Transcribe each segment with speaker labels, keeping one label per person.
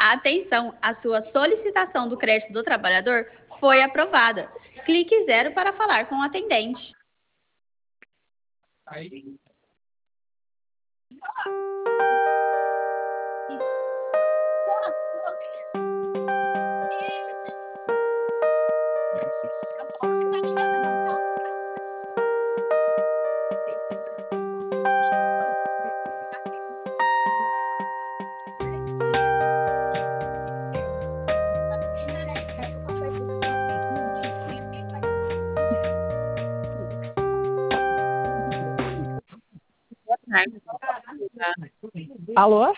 Speaker 1: Atenção, a sua solicitação do crédito do trabalhador foi aprovada. Clique 0 para falar com o atendente.
Speaker 2: Alô?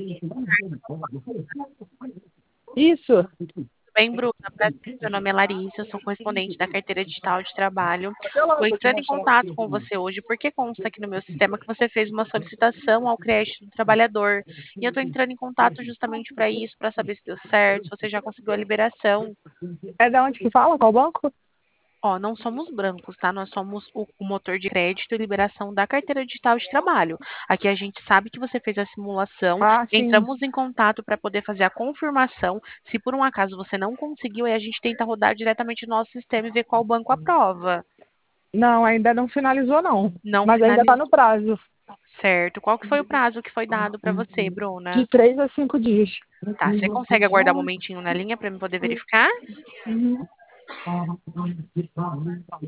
Speaker 2: Isso.
Speaker 3: Tudo bem, Bruna? Prazer, meu nome é Larissa, eu sou correspondente da carteira digital de trabalho. Estou entrando em contato com você hoje porque consta aqui no meu sistema que você fez uma solicitação ao crédito do trabalhador. E eu estou entrando em contato justamente para isso, para saber se deu certo, se você já conseguiu a liberação.
Speaker 2: É da onde que fala? Qual banco?
Speaker 3: Ó, não somos brancos, tá? Nós somos o motor de crédito e liberação da carteira digital de trabalho. Aqui a gente sabe que você fez a simulação,
Speaker 2: Ah, sim.
Speaker 3: entramos em contato para poder fazer a confirmação. Se por um acaso você não conseguiu, aí a gente tenta rodar diretamente no nosso sistema e ver qual banco aprova.
Speaker 2: Não, ainda não finalizou, não.
Speaker 3: Não
Speaker 2: Mas ainda está
Speaker 3: finalizou.
Speaker 2: no prazo.
Speaker 3: Certo. Qual que foi o prazo que foi dado para você, Bruna?
Speaker 2: De 3 a 5 dias.
Speaker 3: Tá, você consegue aguardar um momentinho na linha para eu poder verificar?
Speaker 2: Uhum.